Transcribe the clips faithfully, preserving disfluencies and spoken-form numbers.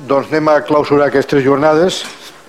doncs anem a clausurar aquestes jornades,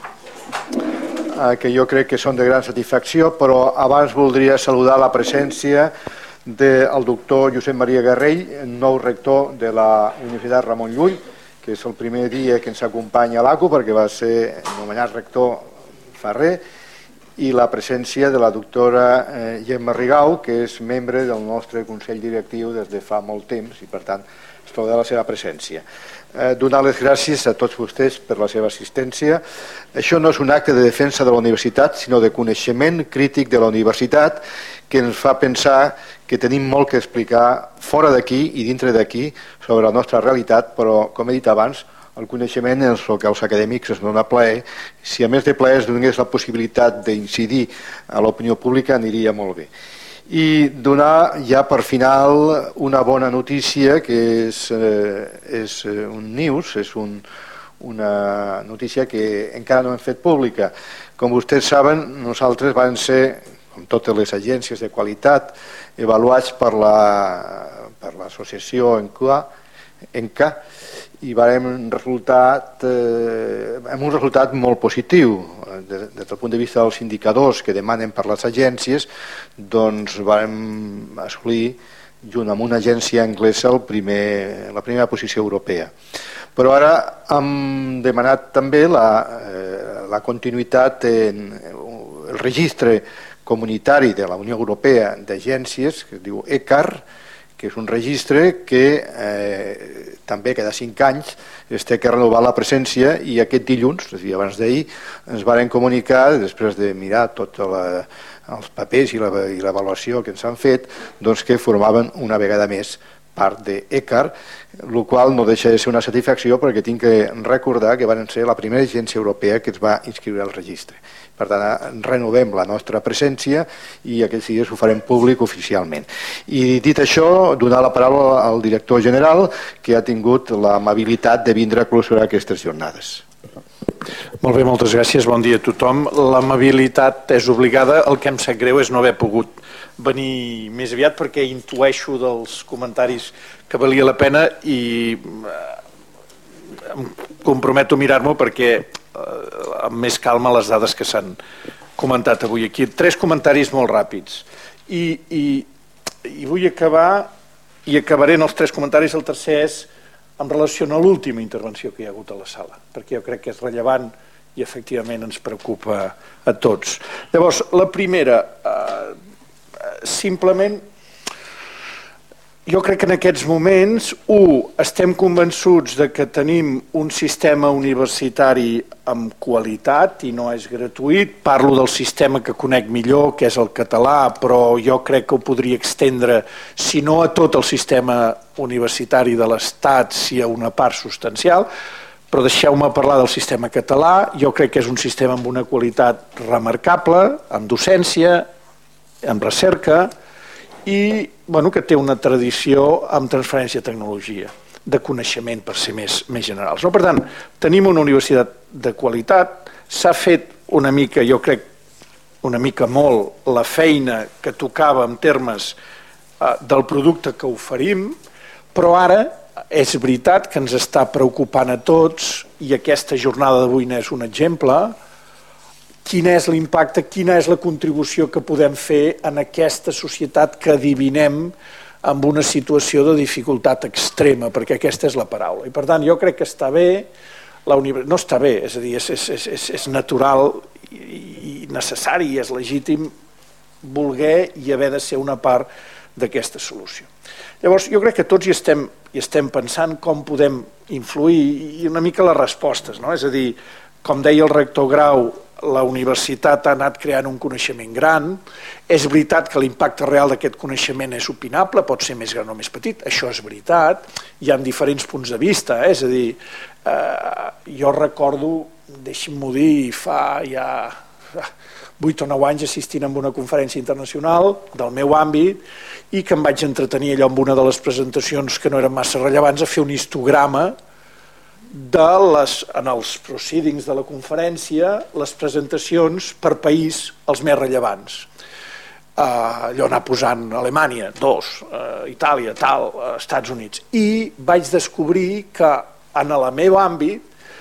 que jo crec que són de gran satisfacció, però abans voldria saludar la presència del doctor Josep Maria Garrell, nou rector de la Universitat Ramon Llull, que és el primer dia que ens acompanya a l'A C U perquè va ser nomenat rector fa res, i la presència de la doctora Gemma Rigau, que és membre del nostre Consell Directiu des de fa molt temps i per tant es troba la seva presència. Donar les gràcies a tots vostès per la seva assistència. Això no és un acte de defensa de la universitat, sinó de coneixement crític de la universitat que ens fa pensar que tenim molt que explicar fora d'aquí i dintre d'aquí sobre la nostra realitat, però, com he dit abans, el coneixement és el que als acadèmics es dona plaer. Si a més de plaer es donés la possibilitat d'incidir a l'opinió pública, aniria molt bé. I donar ja per final una bona notícia, que és, eh, és un news, és un, una notícia que encara no hem fet pública. Com vostès saben, nosaltres vam ser, com totes les agències de qualitat, avaluats per la, per l'associació ENCA, ENCA i vam resultat eh, amb un resultat molt positiu des, des del punt de vista dels indicadors que demanen per les agències. Doncs vam assolir junt amb una agència anglesa el primer, la primera posició europea, però ara hem demanat també la, eh, la continuïtat en el registre comunitari de la Unió Europea d'agències, que es diu ECAR, que és un registre que eh, també cada cinc anys es té que renovar la presència, i aquest dilluns, és a dir, abans d'ahir, ens varen comunicar, després de mirar tots els papers i l'avaluació que ens han fet, doncs que formaven una vegada més part d'ECAR, el qual no deixa de ser una satisfacció perquè tinc que recordar que van ser la primera agència europea que es va inscriure al registre. Per tant, renovem la nostra presència i aquests dies ho farem públic oficialment. I dit això, donar la paraula al director general, que ha tingut l'amabilitat de vindre a clausurar aquestes jornades. Molt bé, moltes gràcies, bon dia a tothom. L'amabilitat és obligada, el que em sap greu és no haver pogut venir més aviat perquè intueixo dels comentaris que valia la pena i em comprometo a mirar-m'ho perquè amb més calma les dades que s'han comentat avui aquí. Tres comentaris molt ràpids i, i, i vull acabar i acabaré en els tres comentaris. El tercer és en relació a l'última intervenció que hi ha hagut a la sala, perquè jo crec que és rellevant i efectivament ens preocupa a tots. Llavors, la primera, eh, simplement jo crec que en aquests moments, u, estem convençuts de que tenim un sistema universitari amb qualitat i no és gratuït. Parlo del sistema que conec millor, que és el català, però jo crec que ho podria extendre, si no a tot el sistema universitari de l'Estat, si a una part substancial. Però deixeu-me parlar del sistema català. Jo crec que és un sistema amb una qualitat remarcable, amb docència, amb recerca, i bueno, que té una tradició amb transferència de tecnologia, de coneixement, per ser més, més generals. No? Per tant, tenim una universitat de qualitat, s'ha fet una mica, jo crec, una mica molt, la feina que tocava en termes eh, del producte que oferim, però ara és veritat que ens està preocupant a tots, i aquesta jornada d'avui n'és un exemple. Quin és l'impacte, quina és la contribució que podem fer en aquesta societat que adivinem amb una situació de dificultat extrema, perquè aquesta és la paraula. I per tant, jo crec que està bé, la universitat, no està bé, és a dir, és, és, és, és natural i necessari i és legítim voler i haver de ser una part d'aquesta solució. Llavors, jo crec que tots hi estem, hi estem pensant com podem influir i una mica les respostes, no? És a dir, com deia el rector Grau, la universitat ha anat creant un coneixement gran. És veritat que l'impacte real d'aquest coneixement és opinable, pot ser més gran o més petit, això és veritat, hi ha diferents punts de vista, eh? És a dir, eh, jo recordo, deixi'm-m'ho dir, fa ja vuit o nou anys assistint a una conferència internacional del meu àmbit i que em vaig entretenir allò amb una de les presentacions que no eren massa rellevants a fer un histograma de les, en els proceedings de la conferència, les presentacions per país els més rellevants. Uh, allò anar posant Alemanya, dos, uh, Itàlia, tal, uh, Estats Units. I vaig descobrir que en el meu àmbit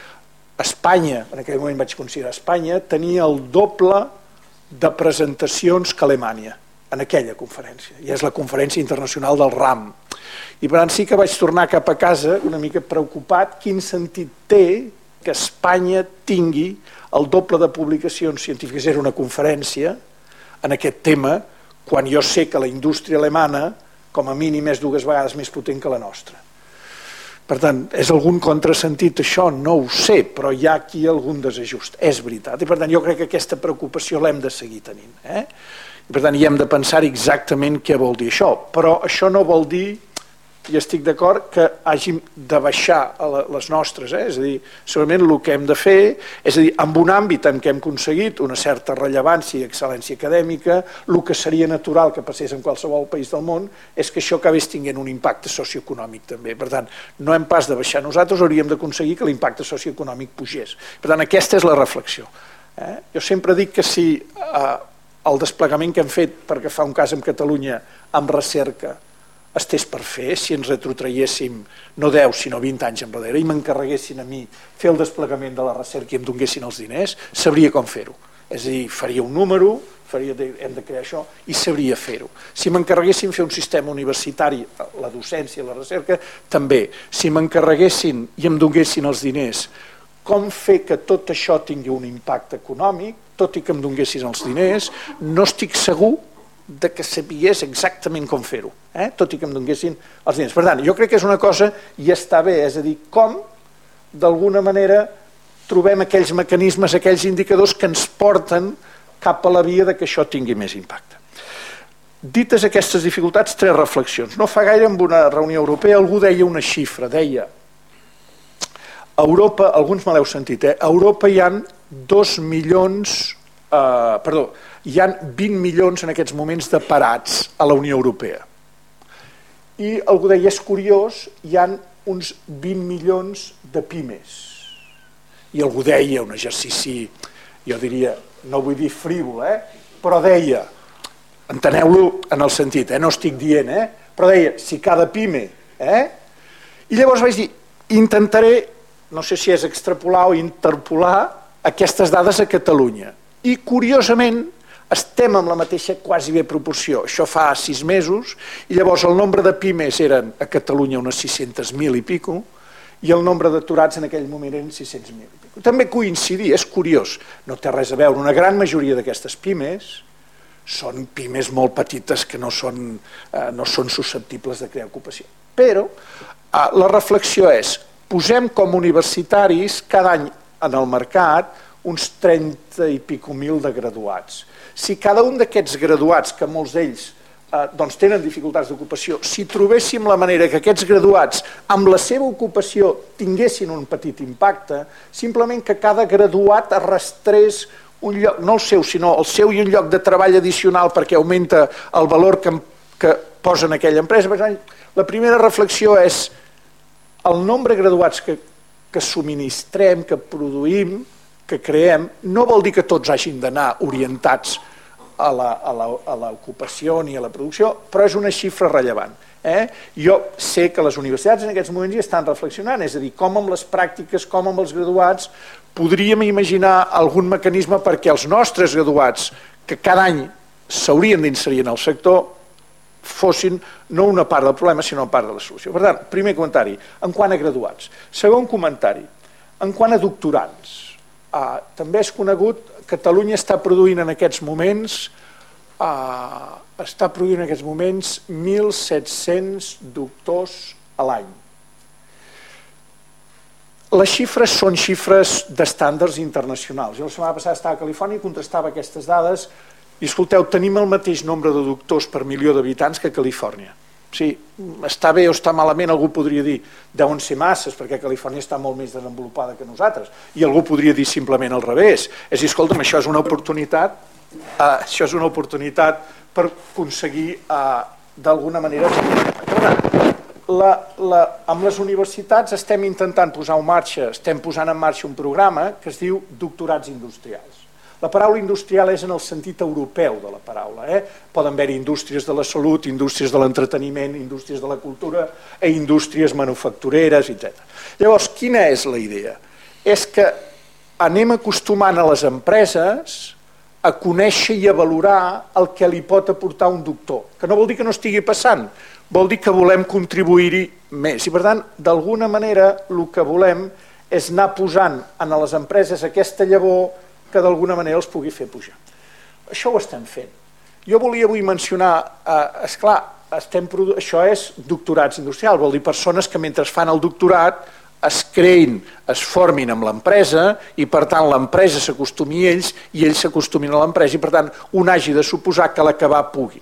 Espanya, en aquell moment vaig considerar Espanya, tenia el doble de presentacions que Alemanya en aquella conferència, i és la conferència internacional del RAM. I per tant sí que vaig tornar cap a casa una mica preocupat quin sentit té que Espanya tingui el doble de publicacions científiques, era una conferència en aquest tema, quan jo sé que la indústria alemana com a mínim és dues vegades més potent que la nostra. Per tant, és algun contrasentit això? No ho sé, però hi ha aquí algun desajust, és veritat. I per tant, jo crec que aquesta preocupació l'hem de seguir tenint. Eh? I per tant, hi hem de pensar exactament què vol dir això. Però això no vol dir, i estic d'acord, que hàgim de baixar a les nostres. Eh? És a dir, segurament el que hem de fer, és a dir, en un àmbit en què hem aconseguit una certa rellevància i excel·lència acadèmica, el que seria natural que passés en qualsevol país del món és que això acabés tinguent un impacte socioeconòmic també. Per tant, no hem pas de baixar nosaltres, hauríem d'aconseguir que l'impacte socioeconòmic pugés. Per tant, aquesta és la reflexió. Eh? Jo sempre dic que si eh, el desplegament que hem fet, perquè fa un cas en Catalunya, amb recerca, estés per fer, si ens retrotraiéssim no deu sinó vint anys enrere i m'encarreguessin a mi fer el desplegament de la recerca i em donessin els diners, sabria com fer-ho. És a dir, faria un número, faria de, hem de crear això, i sabria fer-ho. Si m'encarreguessin fer un sistema universitari, la docència i la recerca, també. Si m'encarreguessin i em donessin els diners, com fer que tot això tingui un impacte econòmic, tot i que em donessin els diners, no estic segur de que sapigués exactament com fer-ho, eh? Tot i que em donessin els diners. Per tant, jo crec que és una cosa i està bé, és a dir, com d'alguna manera trobem aquells mecanismes, aquells indicadors que ens porten cap a la via de que això tingui més impacte. Dites aquestes dificultats, tres reflexions. No fa gaire en una reunió europea algú deia una xifra, deia a Europa, alguns me l'heu sentit, eh? A Europa hi ha dos milions, eh, perdó, hi ha vint milions en aquests moments de parats a la Unió Europea. I algú deia, és curiós, hi ha uns vint milions de pimes. I algú deia, un exercici, jo diria, no vull dir frívol, eh? Però deia, enteneu-lo en el sentit, eh? No estic dient, eh? Però deia, si cada pime, eh? I llavors vaig dir, intentaré, no sé si és extrapolar o interpolar aquestes dades a Catalunya. I curiosament, estem amb la mateixa quasi bé proporció. Això fa sis mesos i llavors el nombre de pimes eren a Catalunya unes sis-cents mil i pico i el nombre d'aturats en aquell moment eren sis-cents mil i pico. També coincidir, és curiós, no té res a veure. Una gran majoria d'aquestes pimes són pimes molt petites que no són, eh, no són susceptibles de crear ocupació. Però eh, la reflexió és, posem com universitaris cada any en el mercat uns trenta i pico mil de graduats. Si cada un d'aquests graduats, que molts d'ells eh, doncs tenen dificultats d'ocupació, si trobéssim la manera que aquests graduats amb la seva ocupació tinguessin un petit impacte, simplement que cada graduat arrastrés un lloc, no el seu, sinó el seu i un lloc de treball addicional perquè augmenta el valor que, que posa en aquella empresa. La primera reflexió és el nombre de graduats que, que subministrem, que produïm, que creem, no vol dir que tots hagin d'anar orientats a l'ocupació ni a la producció, però és una xifra rellevant. Eh? Jo sé que les universitats en aquests moments hi estan reflexionant, és a dir, com amb les pràctiques, com amb els graduats, podríem imaginar algun mecanisme perquè els nostres graduats, que cada any s'haurien d'inserir en el sector, fossin no una part del problema, sinó una part de la solució. Per tant, primer comentari, en quant a graduats. Segon comentari, en quant a doctorants. Uh, també és conegut, Catalunya està produint en aquests moments uh, està produint en aquests moments mil set-cents doctors a l'any. Les xifres són xifres d'estàndards internacionals. Jo la setmana passada estava a Califòrnia i contrastava aquestes dades i escolteu, tenim el mateix nombre de doctors per milió d'habitants que a Califòrnia. Sí, està bé o està malament, algú podria dir deuen ser masses, perquè Califòrnia està molt més desenvolupada que nosaltres, i algú podria dir simplement al revés. És a dir, escolta'm, això és una oportunitat, eh, això és una oportunitat per aconseguir eh, d'alguna manera... La, la, amb les universitats estem intentant posar en marxa, estem posant en marxa un programa que es diu Doctorats Industrials. La paraula industrial és en el sentit europeu de la paraula. Eh? Poden haver-hi indústries de la salut, indústries de l'entreteniment, indústries de la cultura i indústries manufactureres, etcètera. Llavors, quina és la idea? És que anem acostumant a les empreses a conèixer i a valorar el que li pot aportar un doctor, que no vol dir que no estigui passant, vol dir que volem contribuir-hi més. I per tant, d'alguna manera, el que volem és anar posant a les empreses aquesta llavor que d'alguna manera els pugui fer pujar. Això ho estem fent. Jo volia avui mencionar, eh, esclar, estem, això és doctorats industrials, vol dir persones que mentre fan el doctorat es creïn, es formin amb l'empresa i per tant l'empresa s'acostumi a ells i ells s'acostumin a l'empresa i per tant un hagi de suposar que l'acabar pugui.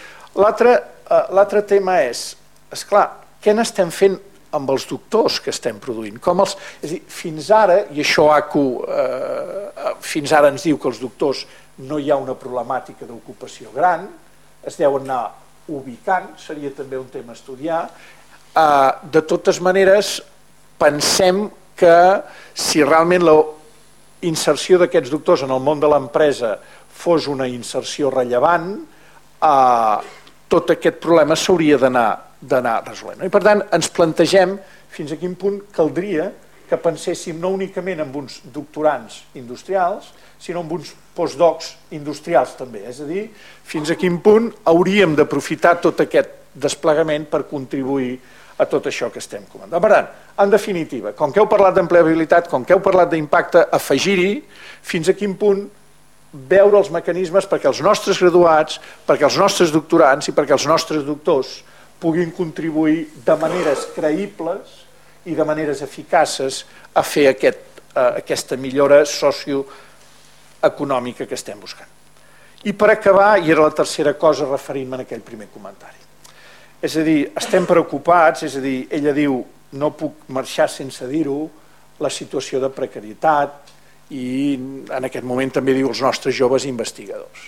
L'altre tema és, esclar, què n'estem fent amb els doctors que estem produint? Com els, és a dir, fins ara, i això A C U eh, fins ara ens diu que els doctors no hi ha una problemàtica d'ocupació gran, es deuen anar ubicant, seria també un tema a estudiar. Eh, de totes maneres, pensem que si realment la inserció d'aquests doctors en el món de l'empresa fos una inserció rellevant, eh, tot aquest problema s'hauria d'anar resolent. I per tant ens plantegem fins a quin punt caldria que penséssim no únicament en uns doctorants industrials, sinó en uns postdocs industrials també. És a dir, fins a quin punt hauríem d'aprofitar tot aquest desplegament per contribuir a tot això que estem comentant. Per tant, en definitiva, com que heu parlat d'empleabilitat, com que heu parlat d'impacte, afegir-hi fins a quin punt veure els mecanismes perquè els nostres graduats, perquè els nostres doctorants i perquè els nostres doctors puguin contribuir de maneres creïbles i de maneres eficaces a fer aquest, eh, aquesta millora socioeconòmica que estem buscant. I per acabar, i era la tercera cosa referint-me a aquell primer comentari, és a dir, estem preocupats, és a dir, ella diu no puc marxar sense dir-ho, la situació de precarietat, i en aquest moment també diu els nostres joves investigadors.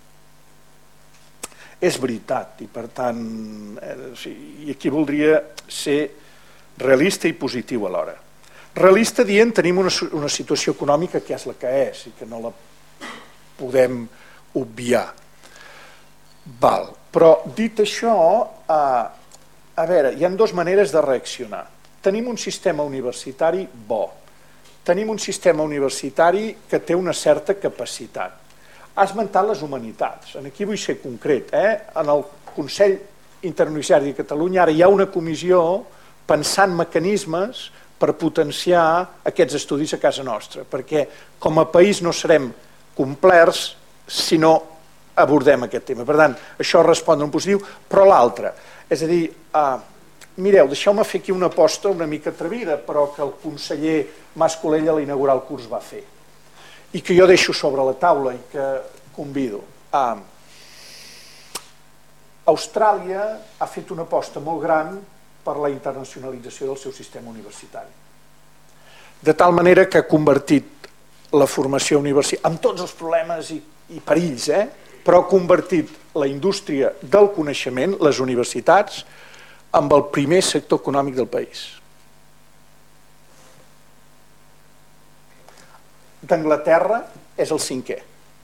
És veritat, i per tant, i aquí voldria ser realista i positiu alhora. Realista dient tenim una, una situació econòmica que és la que és i que no la podem obviar. Val. Però dit això, a, a veure, hi ha dues maneres de reaccionar. Tenim un sistema universitari bo. Tenim un sistema universitari que té una certa capacitat. Ha esmentat les humanitats. Aquí vull ser concret. Eh? En el Consell Interuniversitari de Catalunya ara hi ha una comissió pensant mecanismes per potenciar aquests estudis a casa nostra, perquè com a país no serem complerts si no abordem aquest tema. Per tant, això respon en positiu, però l'altre, és a dir, eh, mireu, deixeu-me fer aquí una aposta una mica atrevida, però que el conseller Mas-Colell a l'inaugurar el curs va fer, i que jo deixo sobre la taula i que convido. Eh, Austràlia ha fet una aposta molt gran per la internacionalització del seu sistema universitari. De tal manera que ha convertit la formació universitària, amb tots els problemes i, i perills, eh? però ha convertit la indústria del coneixement, les universitats, amb el primer sector econòmic del país. D'Anglaterra és el cinquè.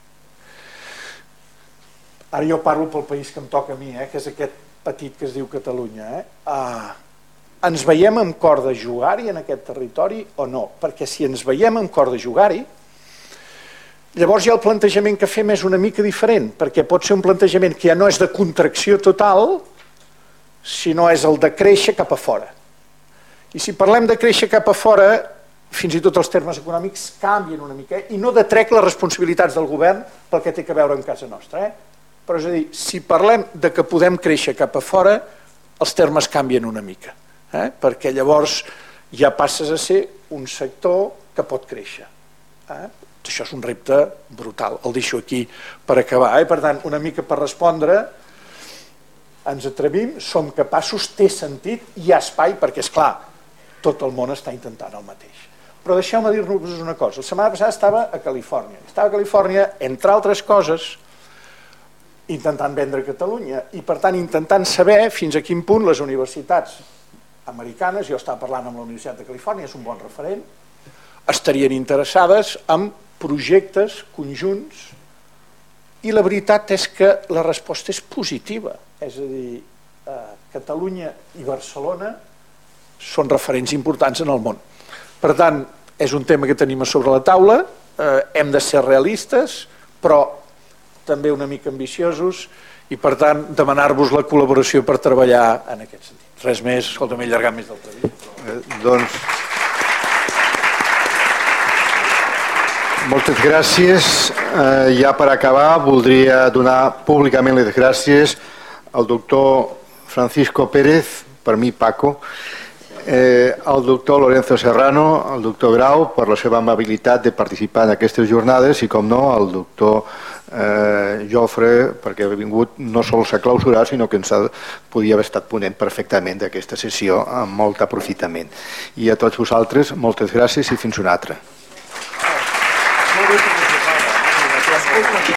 Ara jo parlo pel país que em toca a mi, eh? que és aquest petit que es diu Catalunya. Eh? Ah, ens veiem amb cor de jugar-hi en aquest territori o no? Perquè si ens veiem amb cor de jugar-hi, llavors ja el plantejament que fem és una mica diferent, perquè pot ser un plantejament que ja no és de contracció total, sinó és el de créixer cap a fora. I si parlem de créixer cap a fora, fins i tot els termes econòmics canvien una mica, eh? i no detrec les responsabilitats del govern pel que té a veure amb casa nostra. Eh? Però és a dir, si parlem de que podem créixer cap a fora, els termes canvien una mica, eh? perquè llavors ja passes a ser un sector que pot créixer. Eh? Això és un repte brutal, el deixo aquí per acabar. Eh? Per tant, una mica per respondre, ens atrevim, som capaços, té sentit, hi ha espai, perquè és clar, tot el món està intentant el mateix. Però deixeu-me dir-vos una cosa, la setmana passada estava a Califòrnia, estava a Califòrnia, entre altres coses, intentant vendre Catalunya i per tant intentant saber fins a quin punt les universitats americanes, jo estava parlant amb la Universitat de Califòrnia, és un bon referent, estarien interessades en projectes conjunts i la veritat és que la resposta és positiva, és a dir, eh, Catalunya i Barcelona són referents importants en el món. Per tant, és un tema que tenim a sobre la taula, eh, hem de ser realistes, però també una mica ambiciosos, i per tant demanar-vos la col·laboració per treballar en aquest sentit. Res més, escolta, m'he allargat més del previst. Eh, doncs... Moltes gràcies. Eh, ja per acabar, voldria donar públicament les gràcies al doctor Francisco Pérez, per mi Paco, eh, al doctor Lorenzo Serrano, al doctor Grau, per la seva amabilitat de participar en aquestes jornades, i com no, al doctor eh, Jofre, perquè ha vingut no sols a clausurar, sinó que ens ha, podia haver estat ponent perfectament d'aquesta sessió amb molt aprofitament. I a tots vosaltres, moltes gràcies i fins una altra.